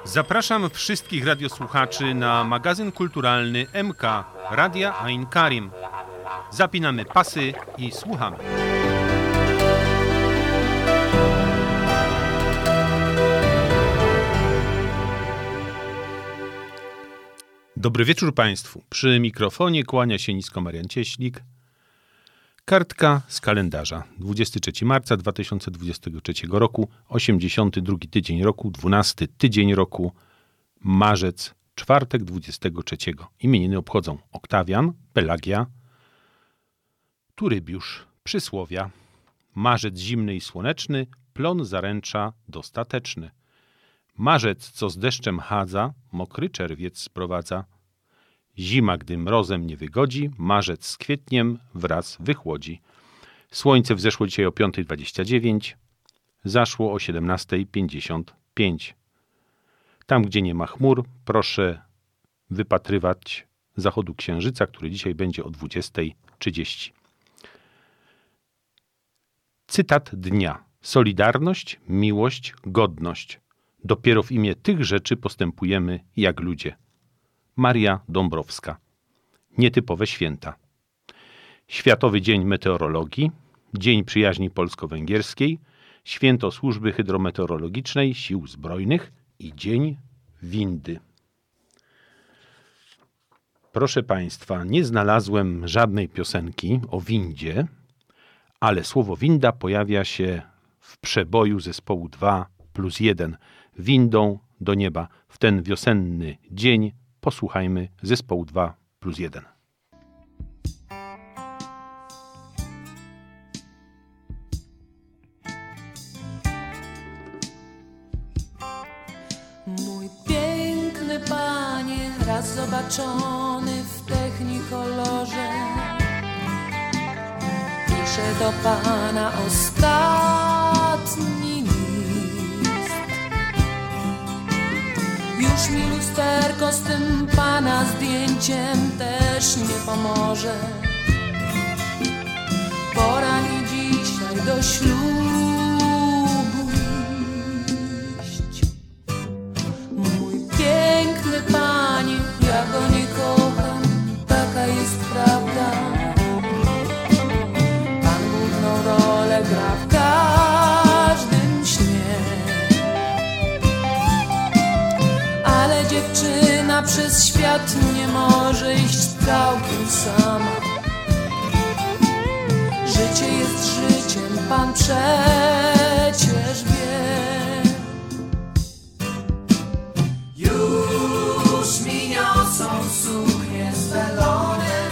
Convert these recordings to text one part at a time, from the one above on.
Zapraszam wszystkich radiosłuchaczy na magazyn kulturalny MK Radia Ain Karim. Zapinamy pasy i słuchamy. Dobry wieczór Państwu. Przy mikrofonie kłania się nisko Marian Cieślik. Kartka z kalendarza. 23 marca 2023 roku, 82 tydzień roku, 12 tydzień roku, marzec, czwartek 23. Imieniny obchodzą Oktawian, Pelagia, Turybiusz, Przysłowia, marzec zimny i słoneczny, plon zaręcza dostateczny. Marzec, co z deszczem chadza, mokry czerwiec sprowadza. Zima, gdy mrozem nie wygodzi, marzec z kwietniem wraz wychłodzi. Słońce wzeszło dzisiaj o 5:29, zaszło o 17:55. Tam, gdzie nie ma chmur, proszę wypatrywać zachodu księżyca, który dzisiaj będzie o 20:30. Cytat dnia. Solidarność, miłość, godność. Dopiero w imię tych rzeczy postępujemy jak ludzie. Maria Dąbrowska. Nietypowe święta. Światowy Dzień Meteorologii, Dzień Przyjaźni Polsko-Węgierskiej, Święto Służby Hydrometeorologicznej Sił Zbrojnych i Dzień Windy. Proszę Państwa, nie znalazłem żadnej piosenki o windzie, ale słowo winda pojawia się w przeboju zespołu 2+1. Windą do nieba. W ten wiosenny dzień posłuchajmy zespołu 2+1. Mój piękny panie, raz zobaczony w technikolorze, piszę do pana ostatni list. Już mi lusterko z tym pana zdjęciem też nie pomoże. Pora mi dzisiaj do ślubu iść. Mój piękny panie, ja go nie kocham, taka jest prawda. Pan główną rolę gra w każdym śnie. Ale dziewczyna przez świat nie może iść całkiem sama. Życie jest życiem, pan przecież wie. Już mi niosą suknie z welonem,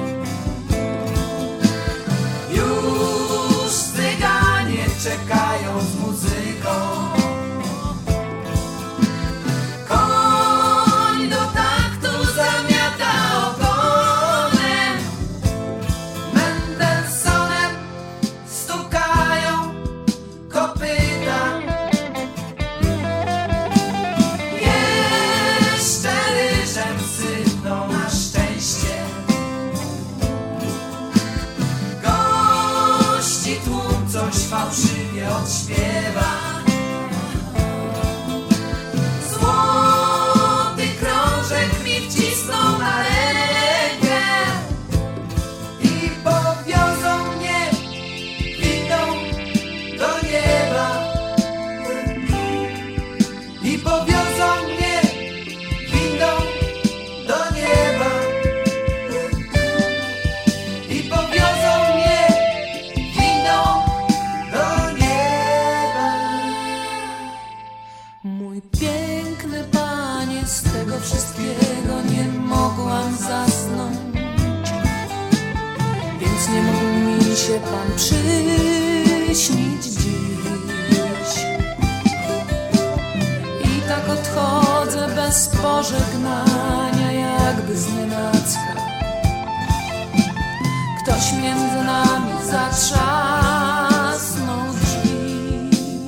już cyganie czekają z muzyką. Koń do taktu zamiata ogonem, Mendelsonem stukają kopyta. Jeszcze ryżem sypną na szczęście. Gości tłum coś fałszywie odśpiewa. Złoty krążek mi wcisną na rękę i powiozą mnie windą do nieba. I powiozą mnie windą do nieba. I powiozą mnie windą do nieba. Mój piękny panie, z tego wszystkiego nie mogłam zasnąć, więc nie mógł mi się pan przyśnić dziś. I tak odchodzę bez pożegnania, jakby znienacka. Ktoś między nami zatrzasnął drzwi.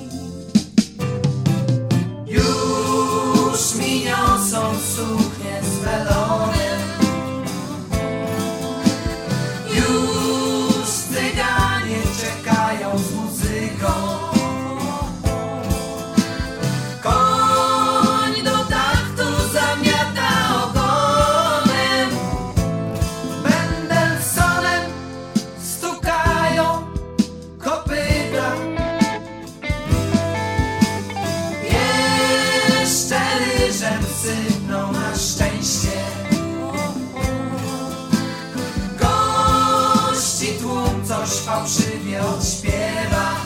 Już mi niosą suknie z welonem, już cyganie czekają z muzyką. Koń do mnie odśpiewa.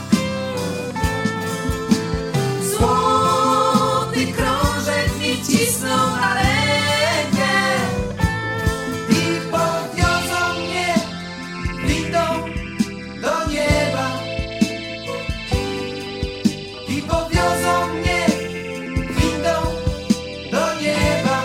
Złoty krążek mi cisną na rękę i podwiozą mnie windą do nieba. I podwiozą mnie windą do nieba.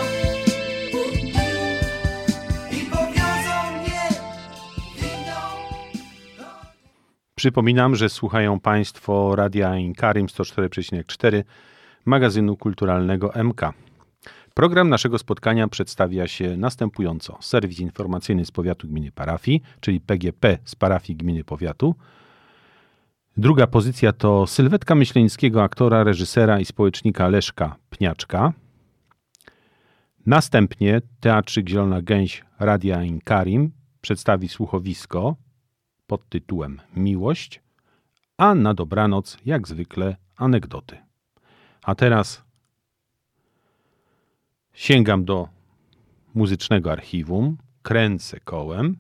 I podwiozą mnie windą do... Przypominam, że słuchają Państwo Radia Inkarim 104,4, magazynu kulturalnego MK. Program naszego spotkania przedstawia się następująco. Serwis informacyjny z powiatu gminy parafii, czyli PGP z parafii gminy powiatu. Druga pozycja to sylwetka myśleńskiego aktora, reżysera i społecznika Leszka Pniaczka. Następnie Teatrzyk Zielona Gęś Radia Inkarim przedstawi słuchowisko pod tytułem Miłość, a na dobranoc jak zwykle anegdoty. A teraz sięgam do muzycznego archiwum, kręcę kołem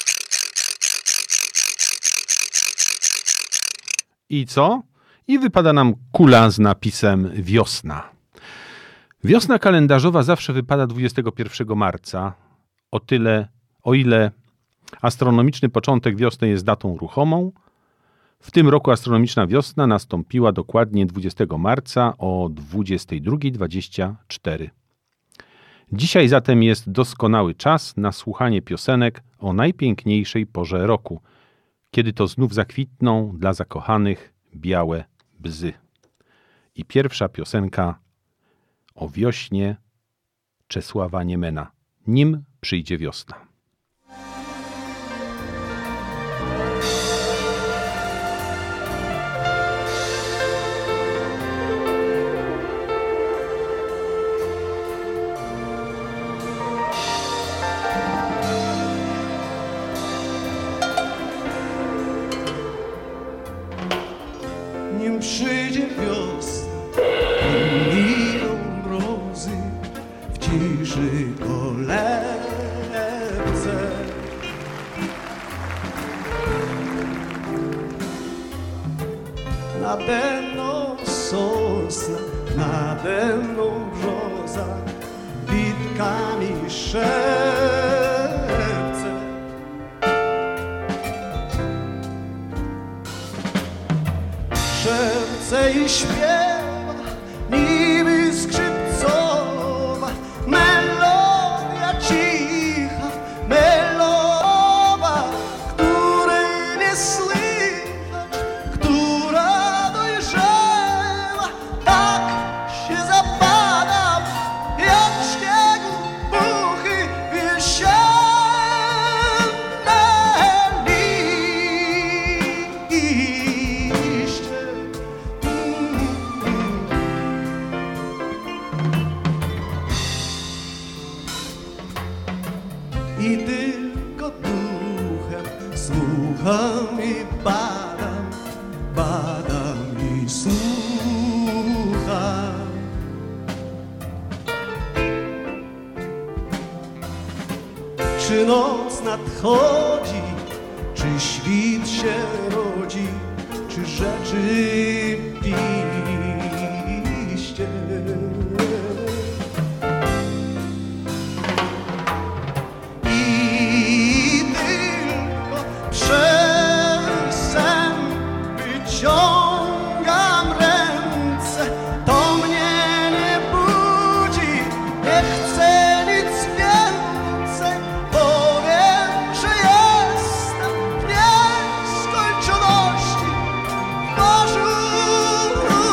i co? I wypada nam kula z napisem wiosna. Wiosna kalendarzowa zawsze wypada 21 marca, o ile astronomiczny początek wiosny jest datą ruchomą. W tym roku astronomiczna wiosna nastąpiła dokładnie 20 marca o 22:24. Dzisiaj zatem jest doskonały czas na słuchanie piosenek o najpiękniejszej porze roku, kiedy to znów zakwitną dla zakochanych białe bzy. I pierwsza piosenka o wiośnie Czesława Niemena. Nim przyjdzie wiosna. Nim przyjdzie wiosna, miną mrozy w ciszy kolebce. Nade mną sosna, nade mną brzoza, witkami szepce. Szepce i śpiewa, niby skrzypcowa, melodia cicha, melowa, której nie słychać, która dojrzewa. Tak się zapadam, jak w śniegu puchy jesienne liście. I tylko duchem słucham i badam, badam i słucham. Czy noc nadchodzi, czy świt się rodzi, czy rzeczywiście i tylko przez sen wyciągam ręce, to mnie nie budzi, nie chcę nic więcej, powiem, że jestem w nieskończoności, w morzu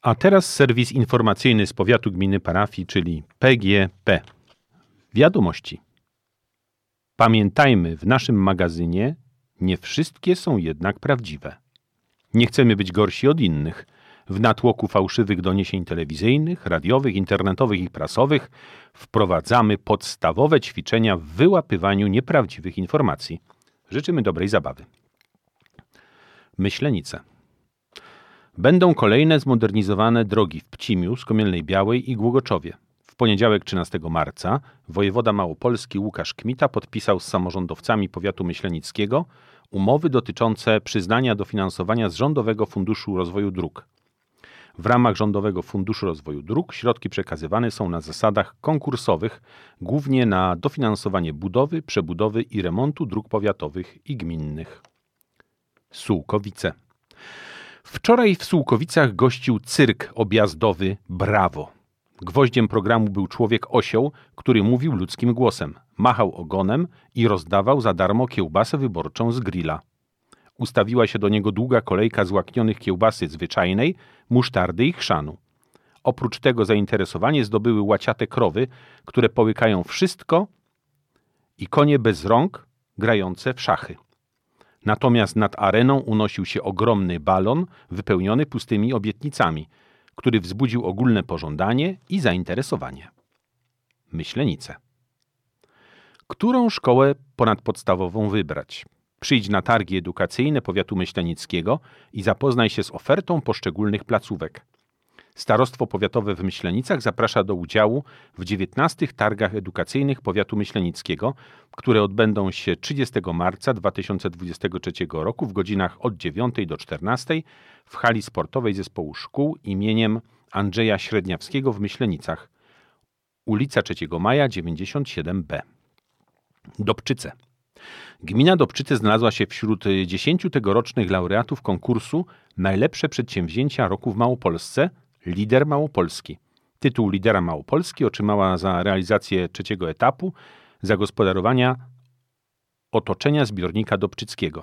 A teraz serwis informacyjny z powiatu gminy parafii, czyli PGP. Wiadomości. Pamiętajmy, w naszym magazynie nie wszystkie są jednak prawdziwe. Nie chcemy być gorsi od innych. W natłoku fałszywych doniesień telewizyjnych, radiowych, internetowych i prasowych wprowadzamy podstawowe ćwiczenia w wyłapywaniu nieprawdziwych informacji. Życzymy dobrej zabawy. Myślenice. Będą kolejne zmodernizowane drogi w Pcimiu, Skomielnej Białej i Głogoczowie. W poniedziałek 13 marca wojewoda małopolski Łukasz Kmita podpisał z samorządowcami powiatu myślenickiego umowy dotyczące przyznania dofinansowania z Rządowego Funduszu Rozwoju Dróg. W ramach Rządowego Funduszu Rozwoju Dróg środki przekazywane są na zasadach konkursowych, głównie na dofinansowanie budowy, przebudowy i remontu dróg powiatowych i gminnych. Sułkowice. Wczoraj w Sułkowicach gościł cyrk objazdowy Brawo. Gwoździem programu był człowiek osioł, który mówił ludzkim głosem, machał ogonem i rozdawał za darmo kiełbasę wyborczą z grilla. Ustawiła się do niego długa kolejka złaknionych kiełbasy zwyczajnej, musztardy i chrzanu. Oprócz tego zainteresowanie zdobyły łaciate krowy, które połykają wszystko, i konie bez rąk grające w szachy. Natomiast nad areną unosił się ogromny balon wypełniony pustymi obietnicami, który wzbudził ogólne pożądanie i zainteresowanie. Myślenice. Którą szkołę ponadpodstawową wybrać? Przyjdź na targi edukacyjne powiatu myślenickiego i zapoznaj się z ofertą poszczególnych placówek. Starostwo Powiatowe w Myślenicach zaprasza do udziału w 19 targach edukacyjnych powiatu myślenickiego, które odbędą się 30 marca 2023 roku w godzinach od 9 do 14 w hali sportowej Zespołu Szkół imieniem Andrzeja Średniawskiego w Myślenicach, ulica 3 Maja 97B. Dobczyce. Gmina Dobczyce znalazła się wśród 10 tegorocznych laureatów konkursu Najlepsze Przedsięwzięcia Roku w Małopolsce Lider Małopolski. Tytuł lidera Małopolski otrzymała za realizację 3. etapu zagospodarowania otoczenia zbiornika Dobczyckiego.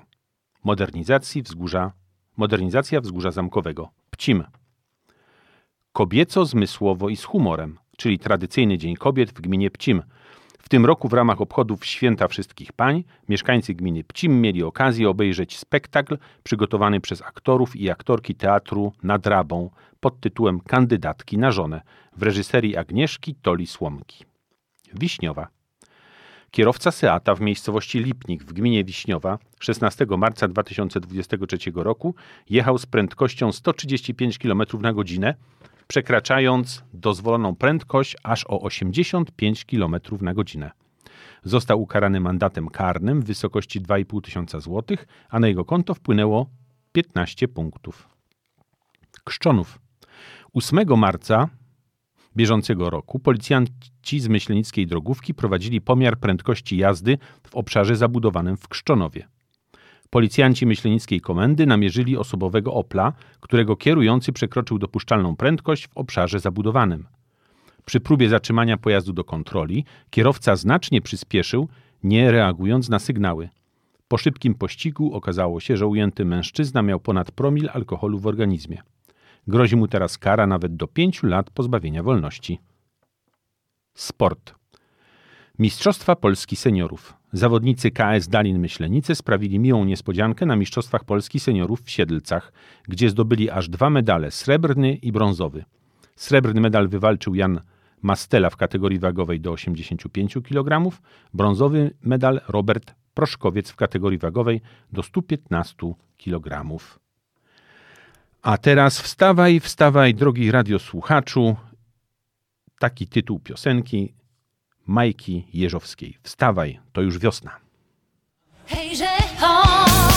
Modernizacja wzgórza zamkowego. Pcim. Kobieco, zmysłowo i z humorem, czyli tradycyjny Dzień Kobiet w gminie Pcim. W tym roku w ramach obchodów Święta Wszystkich Pań mieszkańcy gminy Pcim mieli okazję obejrzeć spektakl przygotowany przez aktorów i aktorki teatru Nad Rabą pod tytułem Kandydatki na żonę w reżyserii Agnieszki Toli-Słomki. Wiśniowa. Kierowca Seata w miejscowości Lipnik w gminie Wiśniowa 16 marca 2023 roku jechał z prędkością 135 km na godzinę, przekraczając dozwoloną prędkość aż o 85 km na godzinę. Został ukarany mandatem karnym w wysokości 2,5 tysiąca złotych, a na jego konto wpłynęło 15 punktów. Krzczonów. 8 marca bieżącego roku policjanci z myślenickiej drogówki prowadzili pomiar prędkości jazdy w obszarze zabudowanym w Krzczonowie. Policjanci myślenickiej komendy namierzyli osobowego Opla, którego kierujący przekroczył dopuszczalną prędkość w obszarze zabudowanym. Przy próbie zatrzymania pojazdu do kontroli kierowca znacznie przyspieszył, nie reagując na sygnały. Po szybkim pościgu okazało się, że ujęty mężczyzna miał ponad promil alkoholu w organizmie. Grozi mu teraz kara nawet do 5 lat pozbawienia wolności. Sport. Mistrzostwa Polski Seniorów. Zawodnicy KS Dalin Myślenice sprawili miłą niespodziankę na Mistrzostwach Polski Seniorów w Siedlcach, gdzie zdobyli aż 2 medale, srebrny i brązowy. Srebrny medal wywalczył Jan Mastela w kategorii wagowej do 85 kg, brązowy medal Robert Proszkowiec w kategorii wagowej do 115 kg. A teraz wstawaj, wstawaj, drogi radiosłuchaczu. Taki tytuł piosenki Majki Jeżowskiej. Wstawaj, to już wiosna. Hejże, ho!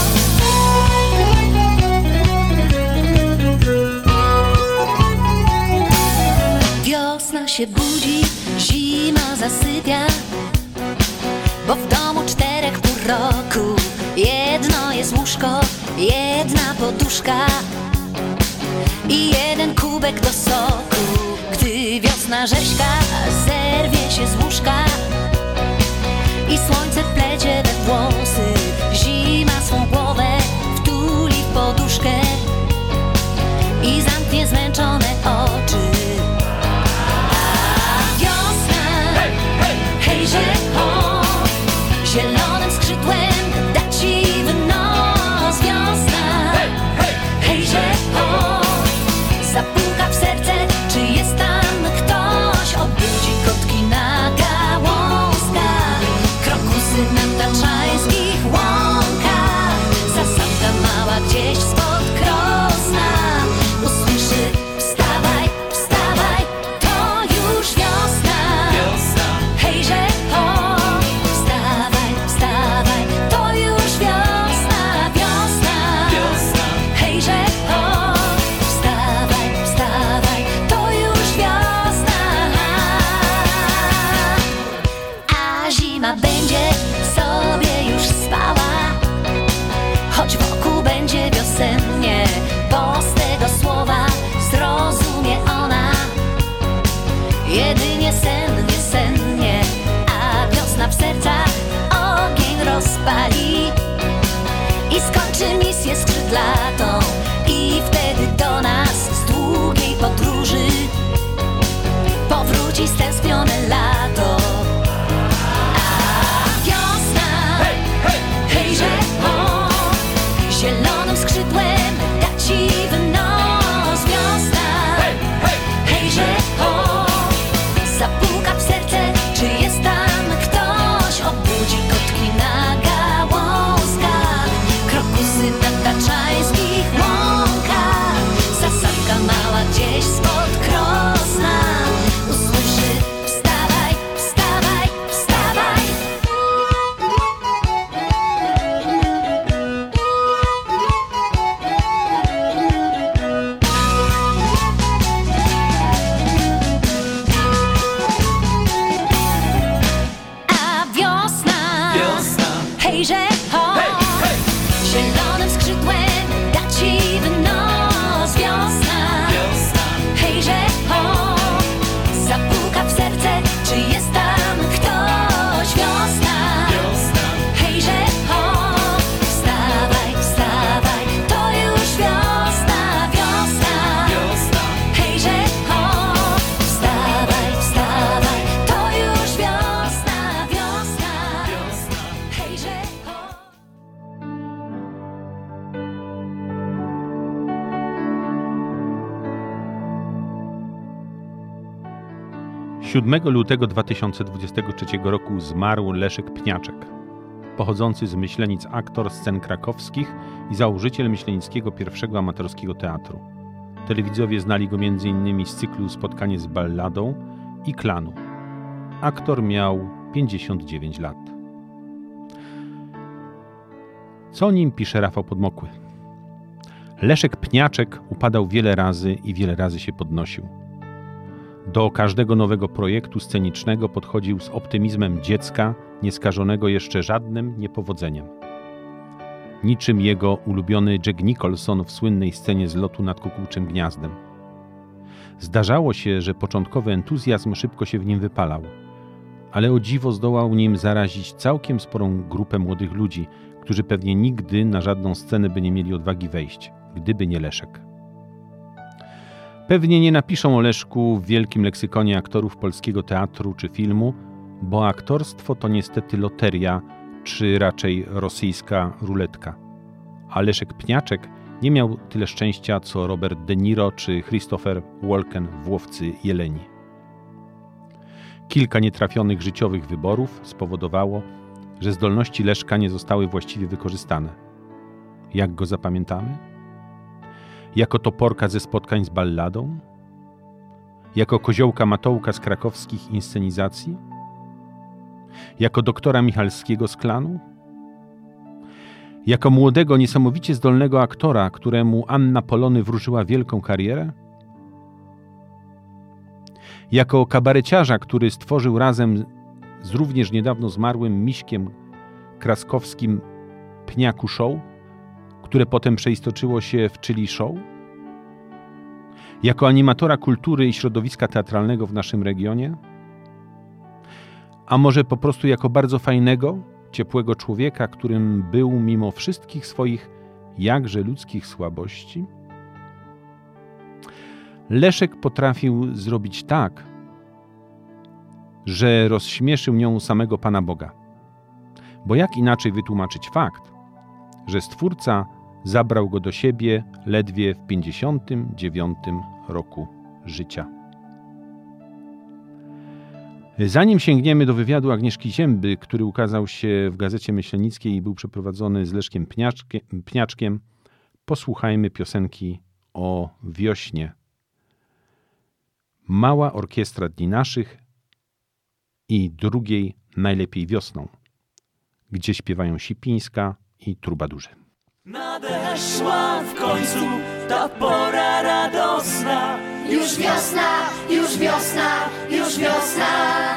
Wiosna się budzi, zima zasypia, bo w domu 4 pół roku jedno jest łóżko, jedna poduszka i 1 kubek do soku. Gdy wiosna rzeźka zerwie się z łóżka i słońce wplecie we włosy, zima swą głowę wtuli w poduszkę i zamknie zmęczone przed latą i wtedy do nas z długiej podróży powróci stęsknione lato. A wiosna, hejże ho, zielonym skrzydłem da ci wynos. Wiosna, hejże ho, zapuka w serce, czy jest tam ktoś, obudzi kotki na gałązkach, krokusy na taczańskich łąkach, zasadzka mała gdzieś spod krosna usłyszy: wstawaj, wstawaj, wstawaj. 7 lutego 2023 roku zmarł Leszek Pniaczek, pochodzący z Myślenic aktor scen krakowskich i założyciel myślenickiego pierwszego amatorskiego teatru. Telewidzowie znali go m.in. z cyklu Spotkanie z balladą i Klanu. Aktor miał 59 lat. Co o nim pisze Rafał Podmokły? Leszek Pniaczek upadał wiele razy i wiele razy się podnosił. Do każdego nowego projektu scenicznego podchodził z optymizmem dziecka, nieskażonego jeszcze żadnym niepowodzeniem. Niczym jego ulubiony Jack Nicholson w słynnej scenie z lotu nad kukułczym gniazdem. Zdarzało się, że początkowy entuzjazm szybko się w nim wypalał, ale o dziwo zdołał nim zarazić całkiem sporą grupę młodych ludzi, którzy pewnie nigdy na żadną scenę by nie mieli odwagi wejść, gdyby nie Leszek. Pewnie nie napiszą o Leszku w wielkim leksykonie aktorów polskiego teatru czy filmu, bo aktorstwo to niestety loteria, czy raczej rosyjska ruletka. A Leszek Pniaczek nie miał tyle szczęścia, co Robert De Niro czy Christopher Walken w Łowcy Jeleni. Kilka nietrafionych życiowych wyborów spowodowało, że zdolności Leszka nie zostały właściwie wykorzystane. Jak go zapamiętamy? Jako toporka ze spotkań z balladą? Jako koziołka Matołka z krakowskich inscenizacji? Jako doktora Michalskiego z Klanu? Jako młodego, niesamowicie zdolnego aktora, któremu Anna Polony wróżyła wielką karierę? Jako kabareciarza, który stworzył razem z również niedawno zmarłym Miśkiem Kraskowskim Pniaku Show, które potem przeistoczyło się w Chili Show? Jako animatora kultury i środowiska teatralnego w naszym regionie? A może po prostu jako bardzo fajnego, ciepłego człowieka, którym był mimo wszystkich swoich jakże ludzkich słabości? Leszek potrafił zrobić tak, że rozśmieszył nią samego Pana Boga. Bo jak inaczej wytłumaczyć fakt, że Stwórca zabrał go do siebie ledwie w 59 roku życia. Zanim sięgniemy do wywiadu Agnieszki Zięby, który ukazał się w Gazecie Myślenickiej i był przeprowadzony z Leszkiem Pniaczkiem, posłuchajmy piosenki o wiośnie. Mała orkiestra Dni Naszych i drugiej Najlepiej wiosną, gdzie śpiewają Sipińska i Trubadurzy. Nadeszła w końcu ta pora radosna. Już wiosna, już wiosna, już wiosna.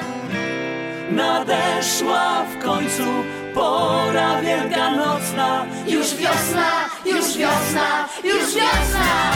Nadeszła w końcu pora wielkanocna. Już wiosna, już wiosna, już wiosna.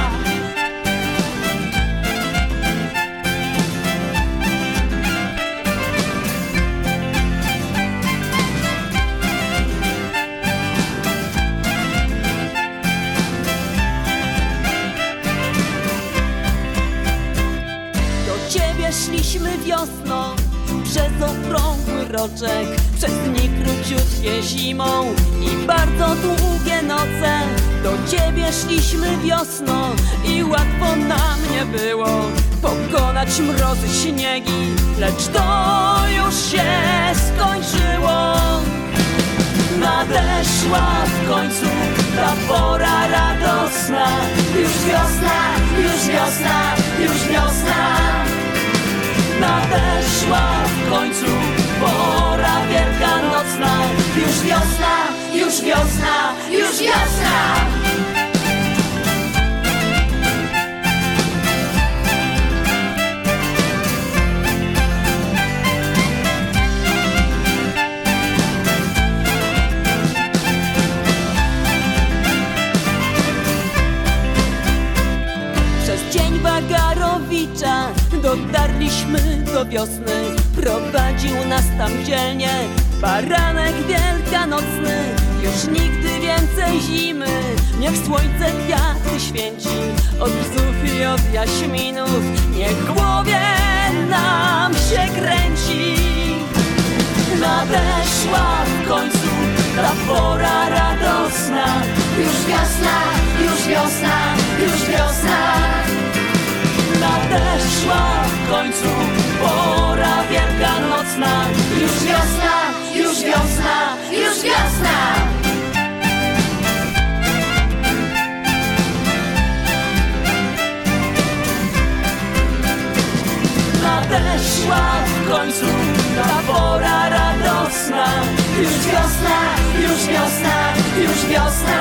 mroczek, przez dni króciutkie zimą i bardzo długie noce. Do ciebie szliśmy wiosną i łatwo nam nie było pokonać mrozy, śniegi, lecz to już się skończyło. Nadeszła w końcu ta pora radosna. Już wiosna, już wiosna, już wiosna. Nadeszła w końcu pora wielkanocna. Już wiosna, już wiosna, już wiosna. Wagarowicza dotarliśmy do wiosny. Prowadził nas tam dzielnie baranek wielkanocny. Już nigdy więcej zimy, niech słońce kwiaty święci. Od bzów i od jaśminów niech w głowie nam się kręci. Nadeszła w końcu ta pora radosna. Już wiosna, już wiosna, już wiosna. Nadeszła w końcu pora wielkanocna. Już wiosna, już wiosna, już wiosna. Nadeszła w końcu ta pora radosna. Już wiosna, już wiosna, już wiosna.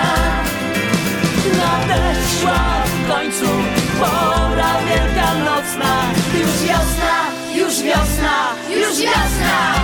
Nadeszła w końcu pora wielkanocna. Już wiosna, już wiosna, już wiosna.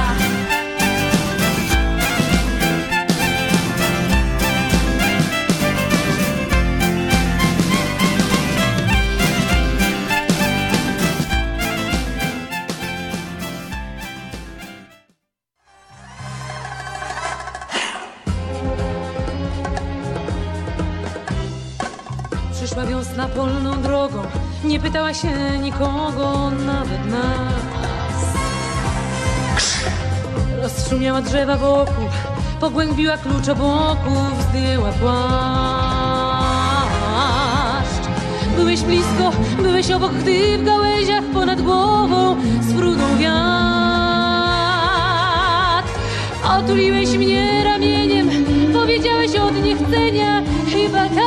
Przyszła wiosna polną drogą, nie pytała się nikogo, nawet nas. Rozszumiała drzewa wokół, pogłębiła klucz obłoków, zdjęła płaszcz. Byłeś blisko, byłeś obok, gdy w gałęziach ponad głową sfrunął wiatr. Otuliłeś mnie ramieniem, powiedziałeś od niechcenia, chyba tak.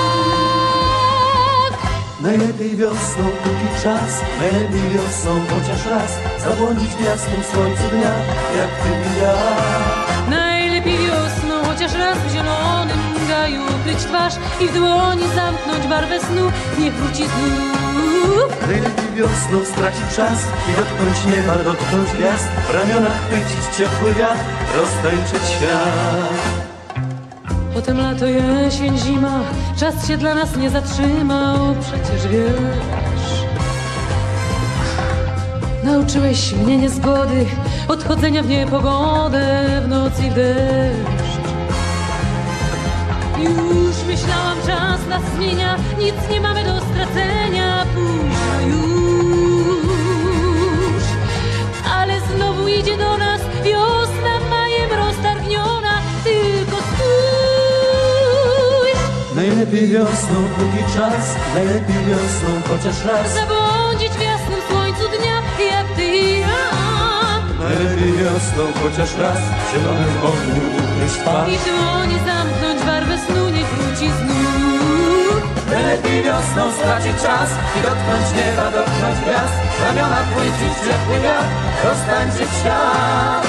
Najlepiej wiosną, póki czas, najlepiej wiosną, chociaż raz zabłądzić w jasnym słońcu dnia, jak ty i ja. Najlepiej wiosną, chociaż raz w zielonym gaju ukryć twarz i w dłoni zamknąć barwę snu, nie wróci znów. Najlepiej wiosną stracić czas i dotknąć nieba, dotknąć gwiazd, w ramionach chwycić ciepły wiatr, roztańczyć świat. Potem lato, jesień, zima, czas się dla nas nie zatrzymał, przecież wiesz. Nauczyłeś mnie niezgody, odchodzenia w niepogodę, w noc i w deszcz. Już myślałam, czas nas zmienia, nic nie mamy do stracenia, późno już. Ale znowu idzie do nas wiosna, majem roztargniona, tylko najlepiej wiosną, póki czas, najlepiej wiosną, chociaż raz zabłądzić w jasnym słońcu dnia, jak ty i ja. Najlepiej wiosną, chociaż raz w zielonym ogniu ukryć twarz I dłonie zamknąć barwę snu, nie wróci znów. Najlepiej wiosną stracić czas i dotknąć nieba, dotknąć gwiazd, w ramionach chwycić ciepły wiatr, roztańczyć świat.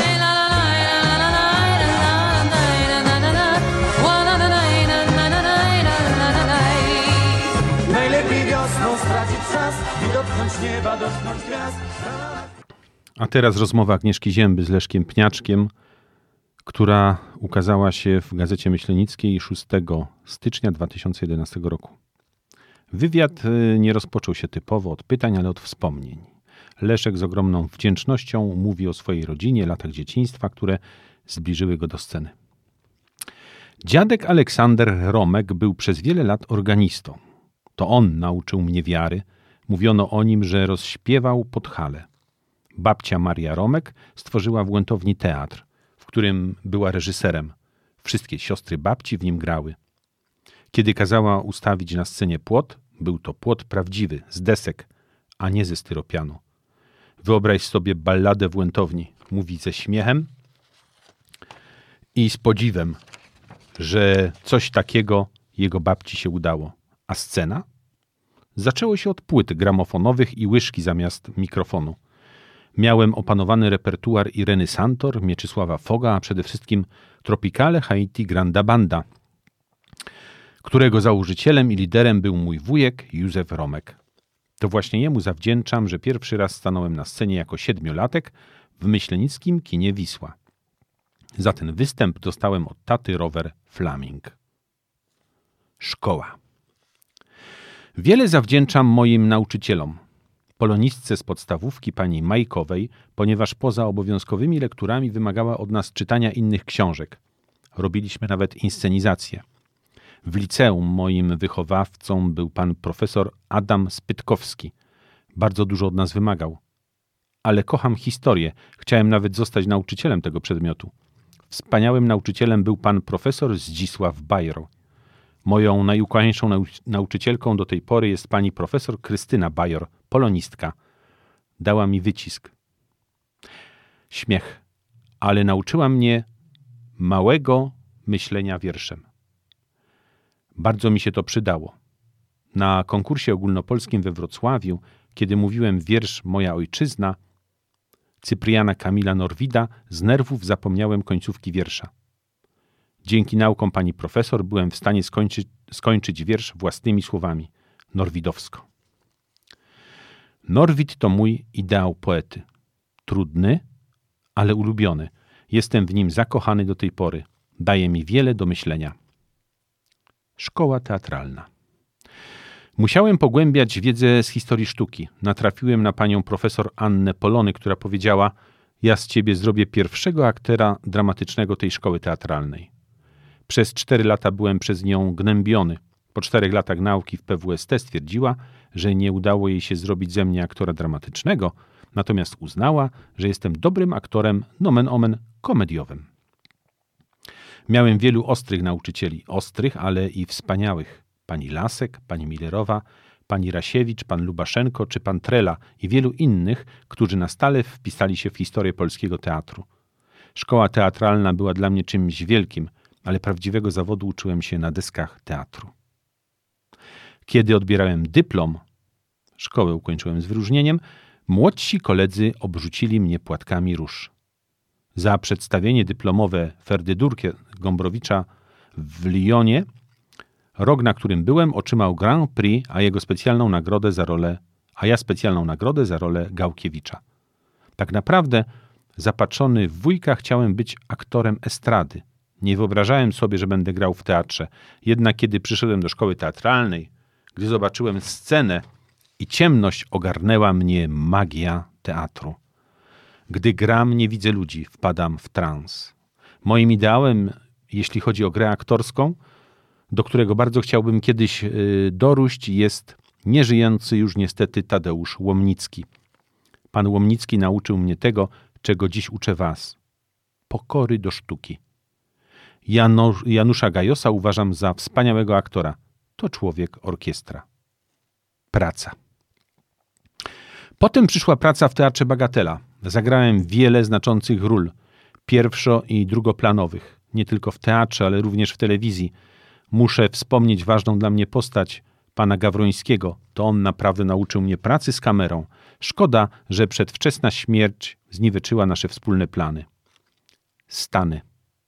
Najlepiej wiosną stracić czas i dotknąć nieba, dotknąć gwiazd. A teraz rozmowa Agnieszki Zięby z Leszkiem Pniaczkiem, która ukazała się w Gazecie Myślenickiej 6 stycznia 2011 roku. Wywiad nie rozpoczął się typowo od pytań, ale od wspomnień. Leszek z ogromną wdzięcznością mówi o swojej rodzinie, latach dzieciństwa, które zbliżyły go do sceny. Dziadek Aleksander Romek był przez wiele lat organistą. To on nauczył mnie wiary. Mówiono o nim, że rozśpiewał Podhale. Babcia Maria Romek stworzyła w Łętowni teatr, w którym była reżyserem. Wszystkie siostry babci w nim grały. Kiedy kazała ustawić na scenie płot, był to płot prawdziwy, z desek, a nie ze styropianu. Wyobraź sobie balladę w Łętowni. Mówi ze śmiechem i z podziwem, że coś takiego jego babci się udało. A scena? Zaczęło się od płyt gramofonowych i łyżki zamiast mikrofonu. Miałem opanowany repertuar Ireny Santor, Mieczysława Foga, a przede wszystkim Tropicale Haiti Granda Banda, którego założycielem i liderem był mój wujek Józef Romek. To właśnie jemu zawdzięczam, że pierwszy raz stanąłem na scenie jako 7-latek w myślenickim kinie Wisła. Za ten występ dostałem od taty rower Flaming. Szkoła. Wiele zawdzięczam moim nauczycielom. Polonistce z podstawówki pani Majkowej, ponieważ poza obowiązkowymi lekturami wymagała od nas czytania innych książek. Robiliśmy nawet inscenizację. W liceum moim wychowawcą był pan profesor Adam Spytkowski. Bardzo dużo od nas wymagał. Ale kocham historię. Chciałem nawet zostać nauczycielem tego przedmiotu. Wspaniałym nauczycielem był pan profesor Zdzisław Bajor. Moją najukochańszą nauczycielką do tej pory jest pani profesor Krystyna Bajor, polonistka. Dała mi wycisk. Śmiech. Ale nauczyła mnie małego myślenia wierszem. Bardzo mi się to przydało. Na konkursie ogólnopolskim we Wrocławiu, kiedy mówiłem wiersz Moja ojczyzna, Cypriana Kamila Norwida, z nerwów zapomniałem końcówki wiersza. Dzięki naukom pani profesor byłem w stanie skończyć wiersz własnymi słowami. Norwidowsko. Norwid to mój ideał poety. Trudny, ale ulubiony. Jestem w nim zakochany do tej pory. Daje mi wiele do myślenia. Szkoła teatralna. Musiałem pogłębiać wiedzę z historii sztuki. Natrafiłem na panią profesor Annę Polony, która powiedziała: ja z ciebie zrobię pierwszego aktora dramatycznego tej szkoły teatralnej. Przez 4 lata byłem przez nią gnębiony. Po 4 latach nauki w PWST stwierdziła, że nie udało jej się zrobić ze mnie aktora dramatycznego, natomiast uznała, że jestem dobrym aktorem nomen omen komediowym. Miałem wielu ostrych nauczycieli, ostrych, ale i wspaniałych. Pani Lasek, pani Millerowa, pani Rasiewicz, pan Lubaszenko czy pan Trela i wielu innych, którzy na stale wpisali się w historię polskiego teatru. Szkoła teatralna była dla mnie czymś wielkim, ale prawdziwego zawodu uczyłem się na deskach teatru. Kiedy odbierałem dyplom, szkołę ukończyłem z wyróżnieniem, młodsi koledzy obrzucili mnie płatkami róż. Za przedstawienie dyplomowe Ferdydurkę Gombrowicza w Lyonie, rok, na którym byłem, otrzymał Grand Prix, a ja specjalną nagrodę za rolę Gałkiewicza. Tak naprawdę, zapatrzony w wujka, chciałem być aktorem estrady. Nie wyobrażałem sobie, że będę grał w teatrze. Jednak kiedy przyszedłem do szkoły teatralnej, gdy zobaczyłem scenę i ciemność ogarnęła mnie magia teatru. Gdy gram, nie widzę ludzi, wpadam w trans. Moim ideałem, jeśli chodzi o grę aktorską, do którego bardzo chciałbym kiedyś doróść, jest nieżyjący już niestety Tadeusz Łomnicki. Pan Łomnicki nauczył mnie tego, czego dziś uczę was. Pokory do sztuki. Janusza Gajosa uważam za wspaniałego aktora. To człowiek orkiestra. Praca. Potem przyszła praca w Teatrze Bagatela. Zagrałem wiele znaczących ról, pierwszo- i drugoplanowych. Nie tylko w teatrze, ale również w telewizji. Muszę wspomnieć ważną dla mnie postać, pana Gawrońskiego. To on naprawdę nauczył mnie pracy z kamerą. Szkoda, że przedwczesna śmierć zniweczyła nasze wspólne plany. Stany.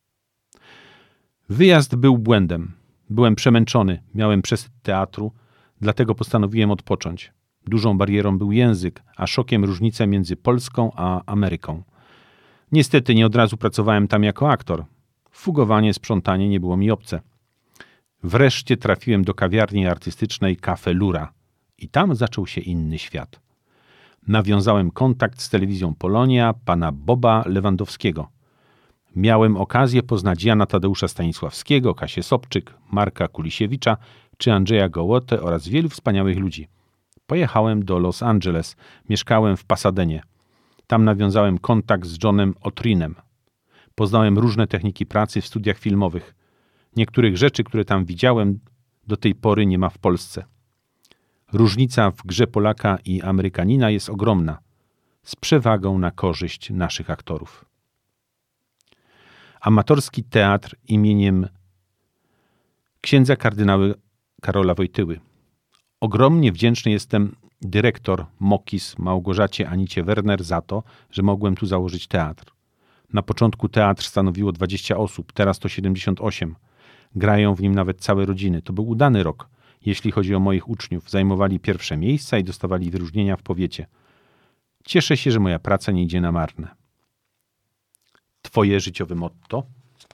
Wyjazd był błędem. Byłem przemęczony, miałem przesyt teatru, dlatego postanowiłem odpocząć. Dużą barierą był język, a szokiem różnica między Polską a Ameryką. Niestety nie od razu pracowałem tam jako aktor. Fugowanie, sprzątanie nie było mi obce. Wreszcie trafiłem do kawiarni artystycznej Cafe Lura i tam zaczął się inny świat. Nawiązałem kontakt z telewizją Polonia pana Boba Lewandowskiego. Miałem okazję poznać Jana Tadeusza Stanisławskiego, Kasię Sobczyk, Marka Kulisiewicza czy Andrzeja Gołotę oraz wielu wspaniałych ludzi. Pojechałem do Los Angeles, mieszkałem w Pasadenie. Tam nawiązałem kontakt z Johnem Otrinem. Poznałem różne techniki pracy w studiach filmowych. Niektórych rzeczy, które tam widziałem, do tej pory nie ma w Polsce. Różnica w grze Polaka i Amerykanina jest ogromna, z przewagą na korzyść naszych aktorów. Amatorski teatr imieniem księdza kardynała Karola Wojtyły. Ogromnie wdzięczny jestem dyrektor Mokis Małgorzacie Anicie Werner za to, że mogłem tu założyć teatr. Na początku teatr stanowiło 20 osób, teraz to 78. Grają w nim nawet całe rodziny. To był udany rok, jeśli chodzi o moich uczniów. Zajmowali pierwsze miejsca i dostawali wyróżnienia w powiecie. Cieszę się, że moja praca nie idzie na marne. Twoje życiowe motto?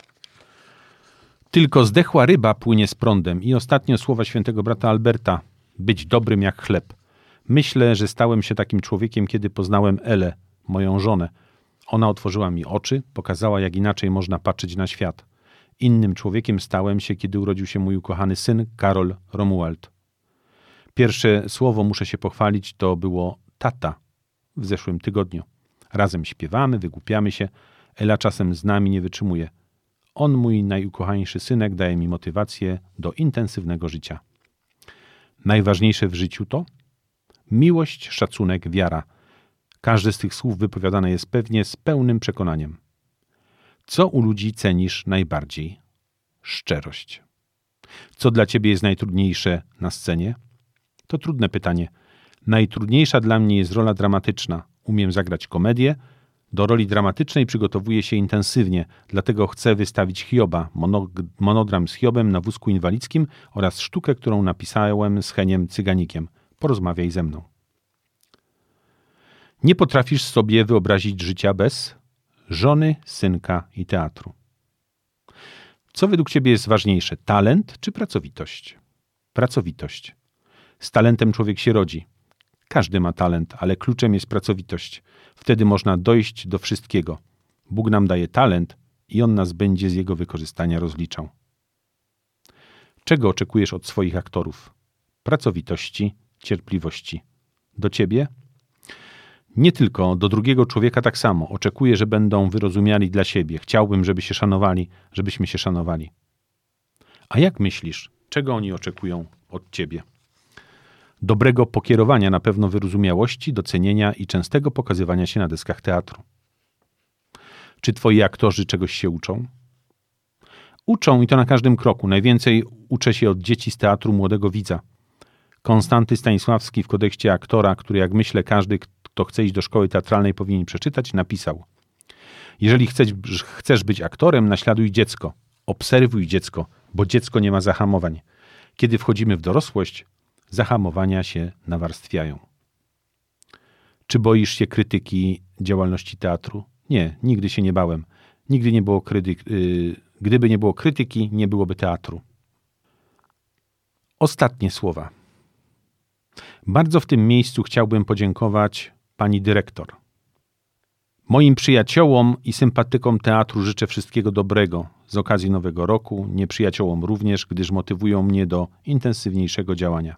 Tylko zdechła ryba płynie z prądem. I ostatnie słowa świętego brata Alberta. Być dobrym jak chleb. Myślę, że stałem się takim człowiekiem, kiedy poznałem Elę, moją żonę. Ona otworzyła mi oczy, pokazała, jak inaczej można patrzeć na świat. Innym człowiekiem stałem się, kiedy urodził się mój ukochany syn Karol Romuald. Pierwsze słowo, muszę się pochwalić, to było tata w zeszłym tygodniu. Razem śpiewamy, wygłupiamy się. Ela czasem z nami nie wytrzymuje. On, mój najukochańszy synek, daje mi motywację do intensywnego życia. Najważniejsze w życiu to miłość, szacunek, wiara. Każde z tych słów wypowiadane jest pewnie z pełnym przekonaniem. Co u ludzi cenisz najbardziej? Szczerość. Co dla ciebie jest najtrudniejsze na scenie? To trudne pytanie. Najtrudniejsza dla mnie jest rola dramatyczna. Umiem zagrać komedię. Do roli dramatycznej przygotowuję się intensywnie, dlatego chcę wystawić Hioba, monodram z Hiobem na wózku inwalidzkim oraz sztukę, którą napisałem z Heniem Cyganikiem. Porozmawiaj ze mną. Nie potrafisz sobie wyobrazić życia bez żony, synka i teatru. Co według ciebie jest ważniejsze, talent czy pracowitość? Pracowitość. Z talentem człowiek się rodzi. Każdy ma talent, ale kluczem jest pracowitość. Wtedy można dojść do wszystkiego. Bóg nam daje talent i On nas będzie z jego wykorzystania rozliczał. Czego oczekujesz od swoich aktorów? Pracowitości, cierpliwości. Do ciebie? Nie tylko, do drugiego człowieka tak samo. Oczekuję, że będą wyrozumiali dla siebie. Chciałbym, żeby się szanowali, żebyśmy się szanowali. A jak myślisz, czego oni oczekują od ciebie? Dobrego pokierowania, na pewno wyrozumiałości, docenienia i częstego pokazywania się na deskach teatru. Czy twoi aktorzy czegoś się uczą? Uczą i to na każdym kroku. Najwięcej uczę się od dzieci z teatru Młodego Widza. Konstanty Stanisławski w kodeksie aktora, który jak myślę każdy, kto chce iść do szkoły teatralnej powinien przeczytać, napisał: jeżeli chcesz być aktorem, naśladuj dziecko. Obserwuj dziecko, bo dziecko nie ma zahamowań. Kiedy wchodzimy w dorosłość, zahamowania się nawarstwiają. Czy boisz się krytyki działalności teatru? Nie, nigdy się nie bałem. Nigdy nie było gdyby nie było krytyki, nie byłoby teatru. Ostatnie słowa. Bardzo w tym miejscu chciałbym podziękować pani dyrektor. Moim przyjaciołom i sympatykom teatru życzę wszystkiego dobrego z okazji Nowego Roku, nieprzyjaciołom również, gdyż motywują mnie do intensywniejszego działania.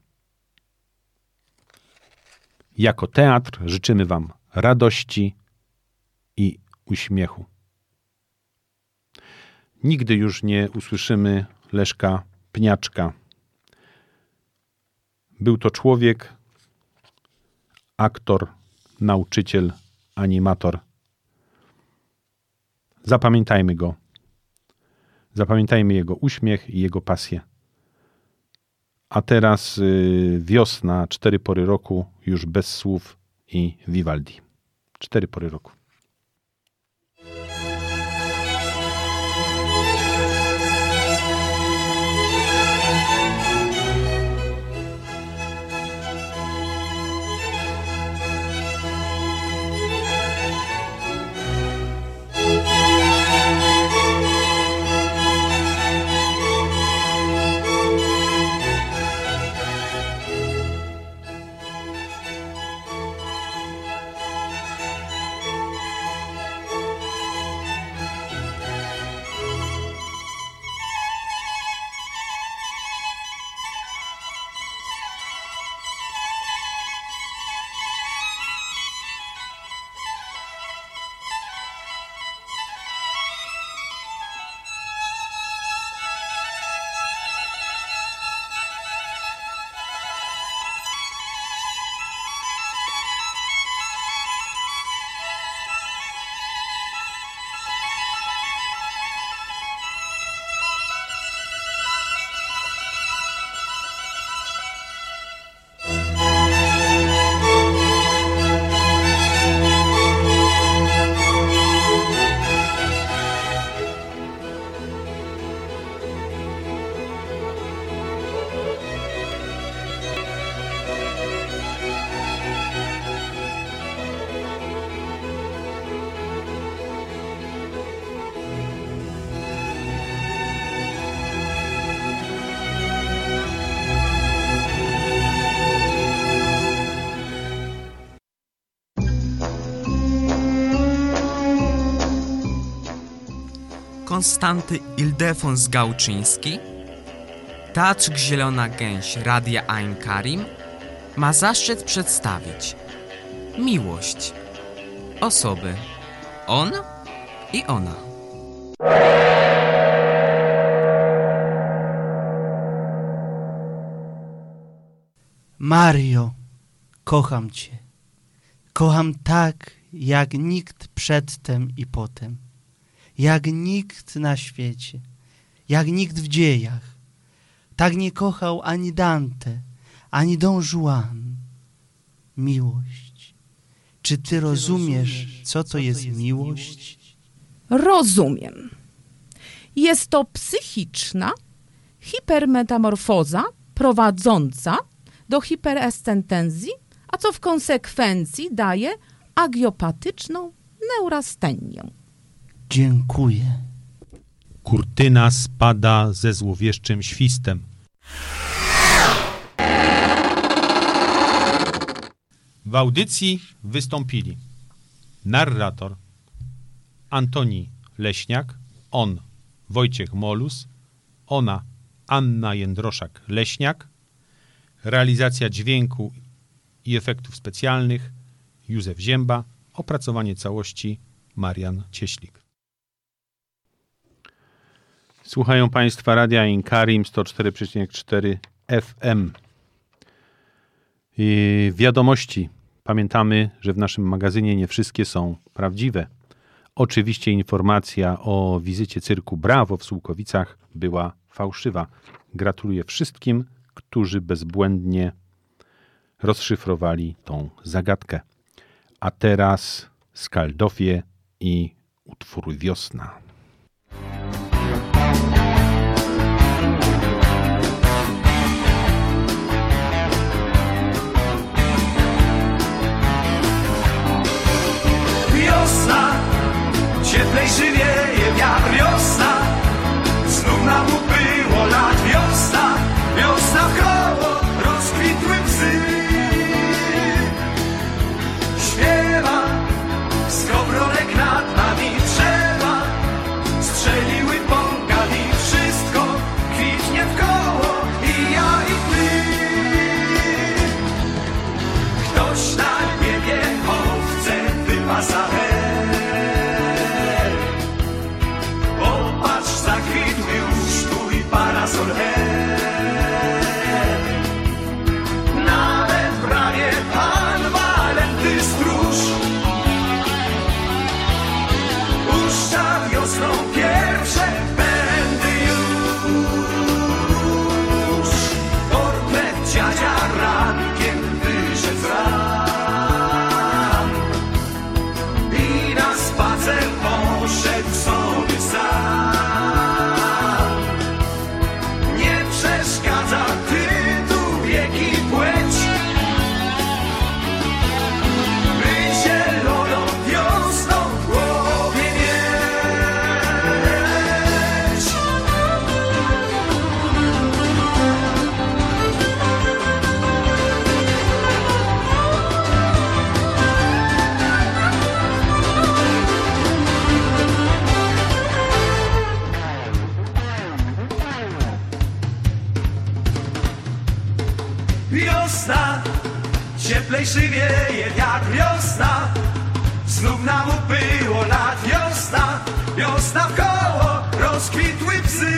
Jako teatr życzymy wam radości i uśmiechu. Nigdy już nie usłyszymy Leszka Pniaczka. Był to człowiek, aktor, nauczyciel, animator. Zapamiętajmy go. Zapamiętajmy jego uśmiech i jego pasję. A teraz wiosna, 4 pory roku, już bez słów i Vivaldi. 4 pory roku. Konstanty Ildefons Gałczyński, Teatr Zielona Gęś Radia Ain Karim ma zaszczyt przedstawić Miłość. Osoby on i ona. Mario, kocham Cię. Kocham tak, jak nikt przedtem i potem. Jak nikt na świecie. Jak nikt w dziejach. Tak nie kochał ani Dante, ani Don Juan. Miłość. Czy Ty rozumiesz, co to jest miłość? Rozumiem. Jest to psychiczna hipermetamorfoza prowadząca do hiperescentenzji, a co w konsekwencji daje agiopatyczną neurastenię. Dziękuję. Kurtyna spada ze złowieszczym świstem. W audycji wystąpili narrator Antoni Leśniak, on Wojciech Molus, ona Anna Jędroszak-Leśniak, realizacja dźwięku i efektów specjalnych Józef Zięba, opracowanie całości Marian Cieślik. Słuchają Państwa Radia Ain Karim 104,4 FM. Wiadomości. Pamiętamy, że w naszym magazynie nie wszystkie są prawdziwe. Oczywiście informacja o wizycie cyrku Brawo w Sułkowicach była fałszywa. Gratuluję wszystkim, którzy bezbłędnie rozszyfrowali tą zagadkę. A teraz Skaldofie i utwór Wiosna. Wiosna, cieplejszy wieje wiatr, wiosna, znów nam ubyło lat, wiosna, wiosna w koło, rozkwitły psy. Śpiewa skowronek nad nami, drzewa strzeliły pąkami, wszystko kwitnie w koło i ja i ty. Ktoś na niebie owce wypasa her. Popatrz, zakwitły już tu i parasol her. Nawet prawie pan Walenty stróż puszcza wiosną pierwsze pędy już. Portret dziadzia rankiem wyszedł z ram i na spacer poszedł sobie sam. Nie przeszkadza tytuł, wiek i płeć, by zieloną wiosną w głowie mieć. Wiosna, cieplejszy wieje wiatr, wiosna, znów nam ubyło lat, wiosna, wiosna w koło, rozkwitły psy.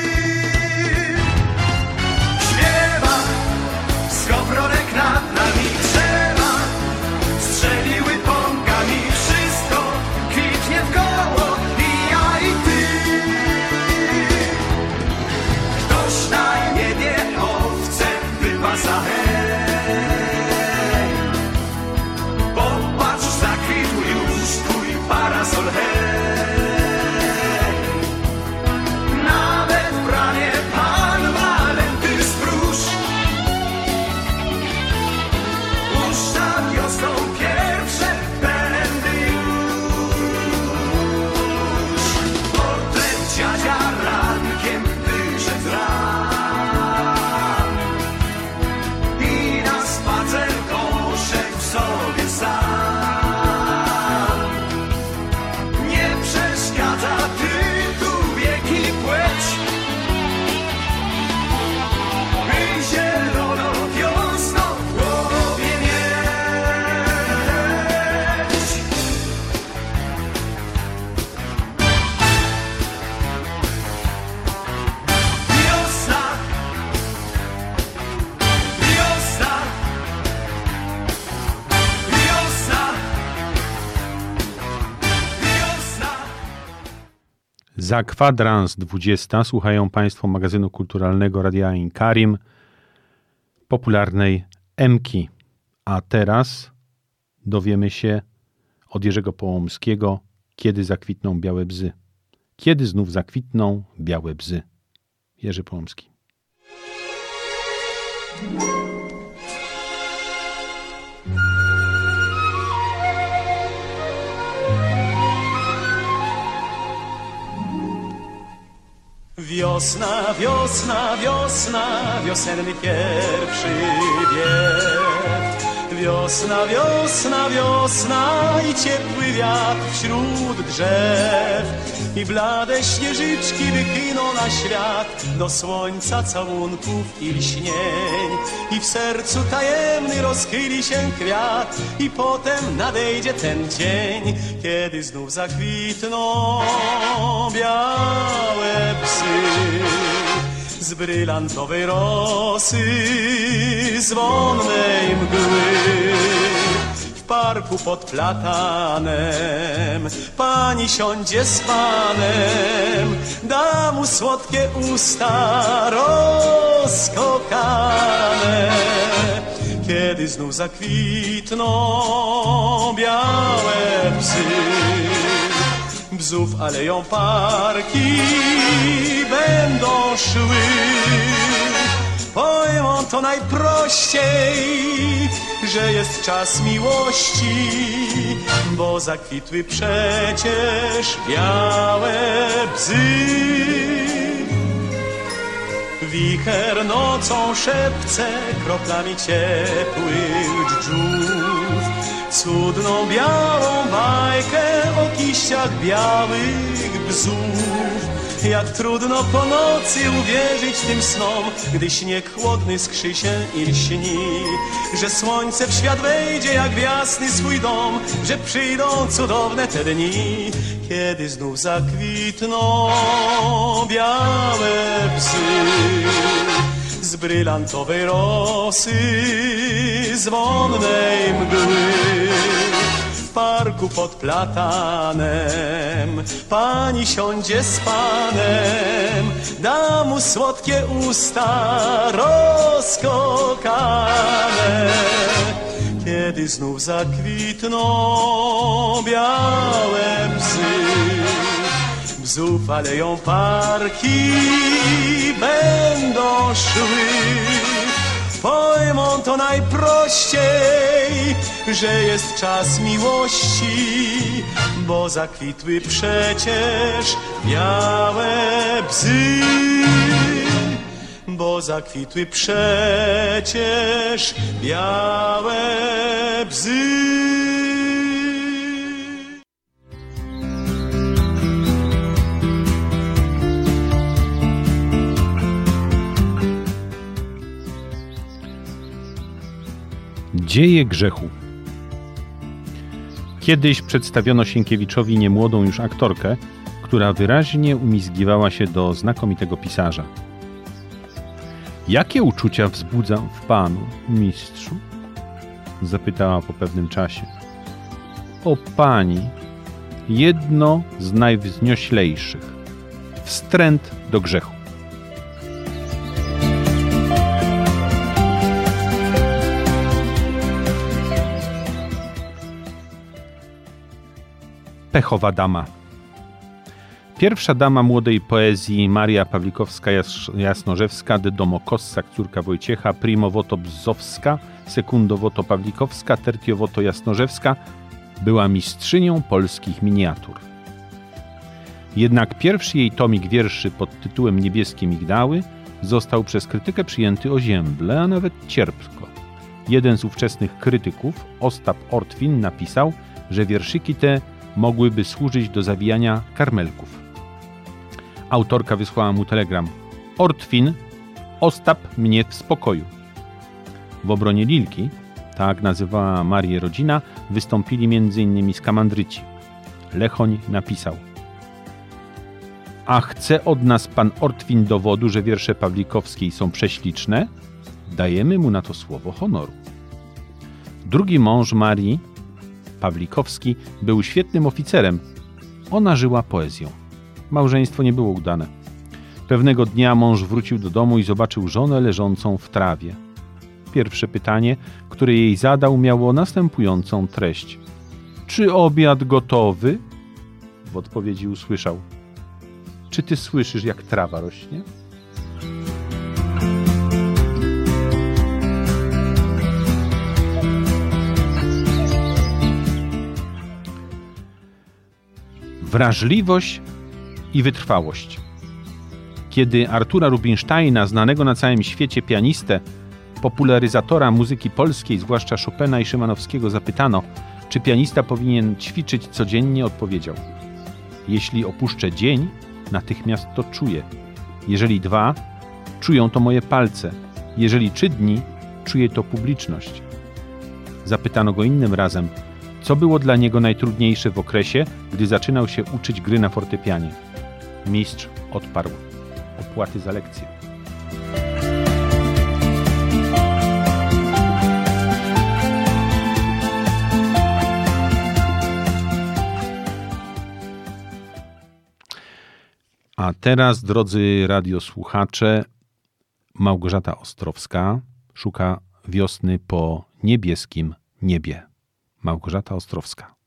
Śpiewa skowronek nad nami, drzewa strzeliły pąkami, wszystko kwitnie w koło i ja i ty. Ktoś na niebie owce wypasa hej. Popatrz, zakwitł już twój parasol. Za kwadrans 20 słuchają Państwo magazynu kulturalnego Radia Ain-Karim, popularnej Emki. A teraz dowiemy się od Jerzego Połomskiego, kiedy zakwitną białe bzy. Kiedy znów zakwitną białe bzy. Jerzy Połomski. Wiosna, wiosna, wiosna, wiosenny pierwszy wiew. Wiosna, wiosna, wiosna i ciepły wiatr wśród drzew. I blade śnieżyczki wykyną na świat do słońca całunków i lśnień. I w sercu tajemny rozchyli się kwiat i potem nadejdzie ten dzień, kiedy znów zakwitną białe psy. Z brylantowej rosy, z wonnej mgły. W parku pod platanem pani siądzie z panem, da mu słodkie usta rozkokane. Kiedy znów zakwitną białe psy, bzów aleją parki będą szły. Pojmą to najprościej, że jest czas miłości, bo zakwitły przecież białe bzy. Wicher nocą szepce kroplami ciepłych dżdżów cudną białą bajkę o kiściach białych bzów. Jak trudno po nocy uwierzyć tym snom, gdy śnieg chłodny skrzy się i lśni, że słońce w świat wejdzie jak w jasny swój dom, że przyjdą cudowne te dni, kiedy znów zakwitną białe bzy. Z brylantowej rosy, z wonnej mgły. W parku pod platanem pani siądzie z panem, da mu słodkie usta rozkokane. Kiedy znów zakwitną białe bzy, bzów aleją parki będą szły. Pojmą to najprościej, że jest czas miłości, bo zakwitły przecież białe bzy. Bo zakwitły przecież białe bzy. Dzieje grzechu. Kiedyś przedstawiono Sienkiewiczowi niemłodą już aktorkę, która wyraźnie umizgiwała się do znakomitego pisarza. Jakie uczucia wzbudzam w panu, mistrzu? Zapytała po pewnym czasie. O pani, jedno z najwznioślejszych. Wstręt do grzechu. Pechowa dama. Pierwsza dama młodej poezji Maria Pawlikowska-Jasnorzewska, Dedomo-Kossak, córka Wojciecha, Primowoto-Bzowska, Sekundowoto-Pawlikowska, Tertiowoto-Jasnorzewska, była mistrzynią polskich miniatur. Jednak pierwszy jej tomik wierszy pod tytułem Niebieskie migdały został przez krytykę przyjęty ozięble, a nawet cierpko. Jeden z ówczesnych krytyków, Ostap Ortwin, napisał, że wierszyki te mogłyby służyć do zawijania karmelków. Autorka wysłała mu telegram. Ortwin, Ostap mnie w spokoju. W obronie Lilki, tak nazywała Marię rodzina, wystąpili m.in. skamandryci. Lechoń napisał: a chce od nas pan Ortwin dowodu, że wiersze Pawlikowskiej są prześliczne? Dajemy mu na to słowo honoru. Drugi mąż Marii, Pawlikowski, był świetnym oficerem. Ona żyła poezją. Małżeństwo nie było udane. Pewnego dnia mąż wrócił do domu i zobaczył żonę leżącą w trawie. Pierwsze pytanie, które jej zadał, miało następującą treść. Czy obiad gotowy? W odpowiedzi usłyszał. Czy ty słyszysz, jak trawa rośnie? Wrażliwość i wytrwałość. Kiedy Artura Rubinsteina, znanego na całym świecie pianistę, popularyzatora muzyki polskiej, zwłaszcza Chopina i Szymanowskiego, zapytano, czy pianista powinien ćwiczyć codziennie, odpowiedział: jeśli opuszczę dzień, natychmiast to czuję. Jeżeli 2, czują to moje palce. Jeżeli 3 dni, czuje to publiczność. Zapytano go innym razem, co było dla niego najtrudniejsze w okresie, gdy zaczynał się uczyć gry na fortepianie. Mistrz odparł: opłaty za lekcje. A teraz, drodzy radiosłuchacze, Małgorzata Ostrowska szuka wiosny po niebieskim niebie. Małgorzata Ostrowska.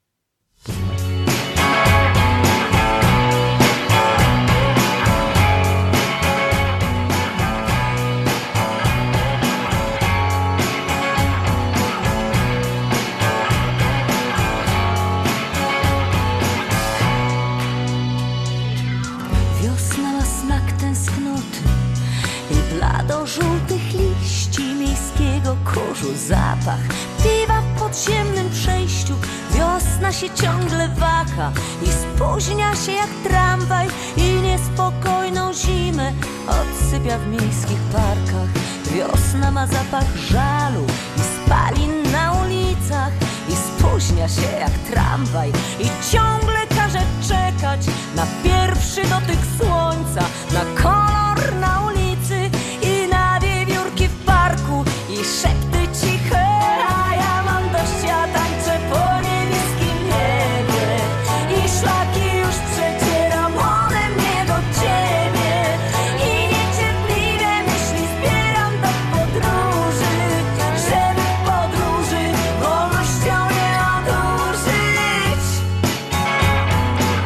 Wiosna ma smak tęsknoty i blado-żółtych liści, miejskiego kurzu zapach, piwa w podziemnym przejściu. Wiosna się ciągle waha i spóźnia się jak tramwaj i niespokojną zimę odsypia w miejskich parkach. Wiosna ma zapach żalu i spalin na ulicach i spóźnia się jak tramwaj i ciągle każe czekać na pierwszy dotyk słońca, na kolor na ulicy i na wiewiórki w parku i szepty ciche, a ja mam dość, ja tańczę po niebieskim niebie i szlaki już przecieram ode mnie do ciebie i niecierpliwie myśli zbieram do podróży, żeby podróży wolnością nie odurzyć.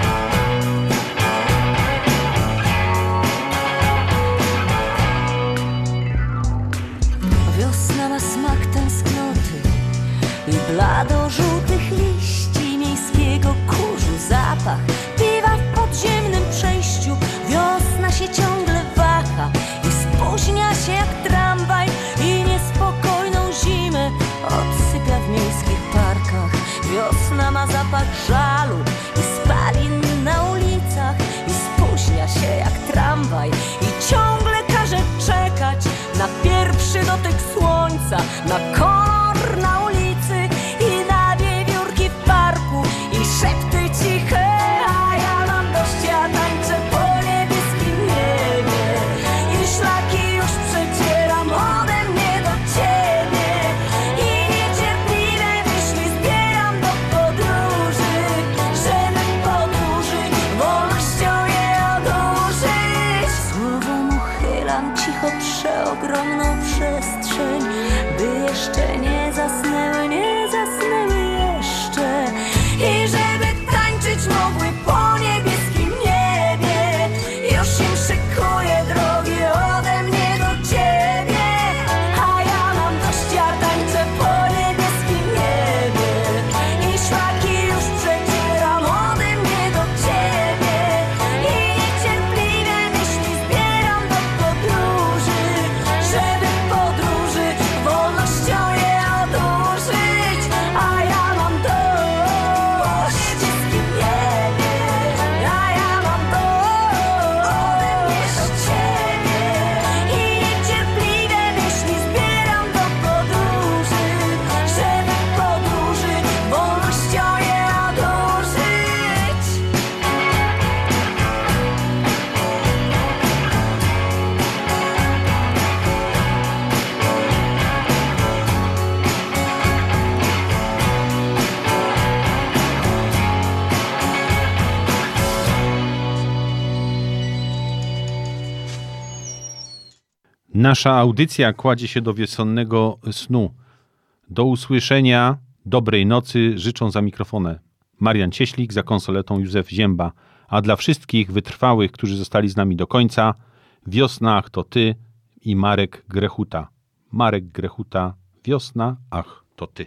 Nasza audycja kładzie się do wiosennego snu. Do usłyszenia, dobrej nocy życzą za mikrofonem Marian Cieślik, za konsoletą Józef Zięba. A dla wszystkich wytrwałych, którzy zostali z nami do końca, Wiosna, ach to ty i Marek Grechuta. Marek Grechuta, Wiosna, ach to ty.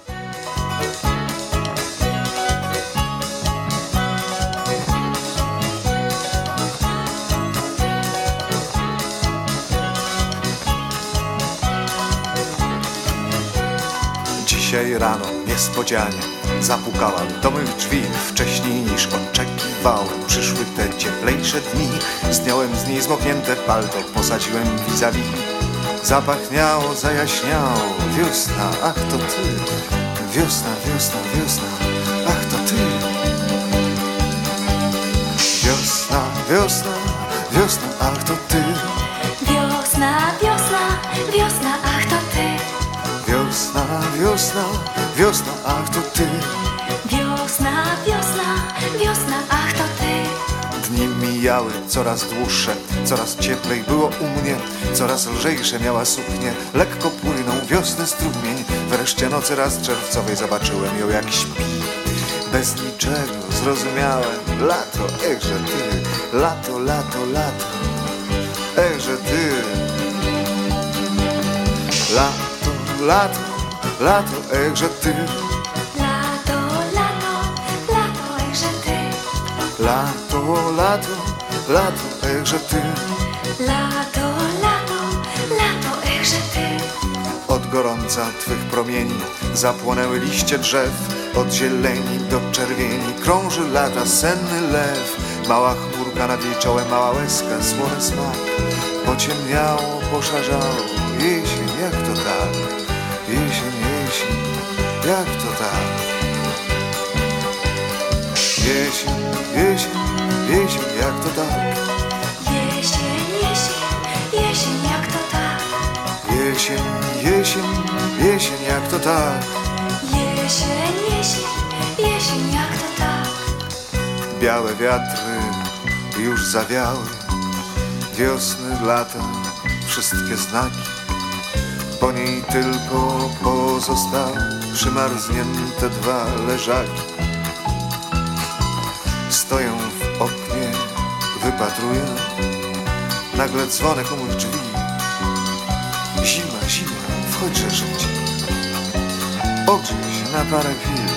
Dzisiaj rano niespodzianie zapukałam do mych drzwi. Wcześniej niż oczekiwałem przyszły te cieplejsze dni. Zdjąłem z niej zmoknięte palto, posadziłem vis-a-vis. Zapachniało, zajaśniało, wiosna, ach to ty. Wiosna, wiosna, wiosna, ach to ty. Wiosna, wiosna, wiosna, ach to ty. Wiosna, wiosna, wiosna, ach to ty. Wiosna, wiosna, wiosna, ach to ty. Wiosna, wiosna, wiosna, ach to ty. Dni mijały coraz dłuższe, coraz cieplej było u mnie. Coraz lżejsze miała suknię, lekko płynął wiosny strumień. Wreszcie nocy raz czerwcowej zobaczyłem ją jak śpi. Bez niczego zrozumiałem, lato, echże ty. Lato, lato, lato, echże ty. Lato, lato, lato, echże ty. Lato, lato, lato, echże ty. Lato, lato, lato, echże ty. Lato, lato, lato, echże ty. Od gorąca twych promieni zapłonęły liście drzew. Od zieleni do czerwieni krąży lata senny lew. Mała chmurka nad jej czołem, mała łezka, słony smak. Pociemniało, poszarzało, jesień, jak to tak? Jesień, jesień, jak to tak? Jesień, jesień, jesień, jak to tak? Jesień, jesień, jesień, jak to tak? Jesień, jesień, jesień, jak to tak? Jesień, jesień, jesień, jak to tak? Białe wiatry już zawiały, wiosny, lata, wszystkie znaki. Po niej tylko pozostały przymarznięte dwa leżaki. Stoję w oknie, wypatruję, nagle dzwonek u mych drzwi. Zima, zima, wchodźże życie, ogrzej się na parę chwil.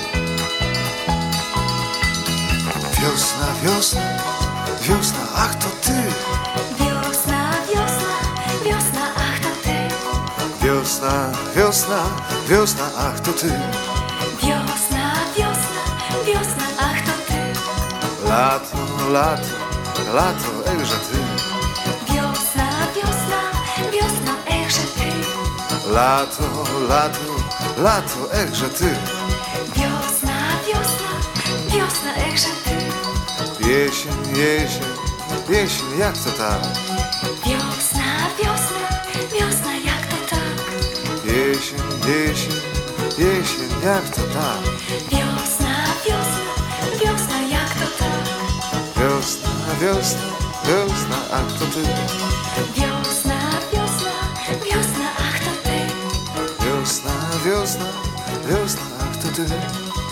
Wiosna, wiosna, wiosna, ach to ty. Wiosna, wiosna, wiosna, ach to ty. Wiosna, wiosna, wiosna, ach to ty. Wiosna, wiosna, wiosna, ach to ty. Lato, lato, lato, echże ty. Wiosna, wiosna, wiosna, echże ty. Lato, lato, lato, echże ty. Wiosna, wiosna, wiosna, echże ty. Jesień, jesień, jesień, jak to tak? Wiosna, wiosna, wiosna, jak to tak? Jesień, jesień, jesień, jak to tak? Wiosna, wiosna, wiosna, jak to tak? Wiosna, wiosna, wiosna, ach to ty. Wiosna, wiosna, wiosna, ach to ty. Wiosna, wiosna, wiosna, ach to ty.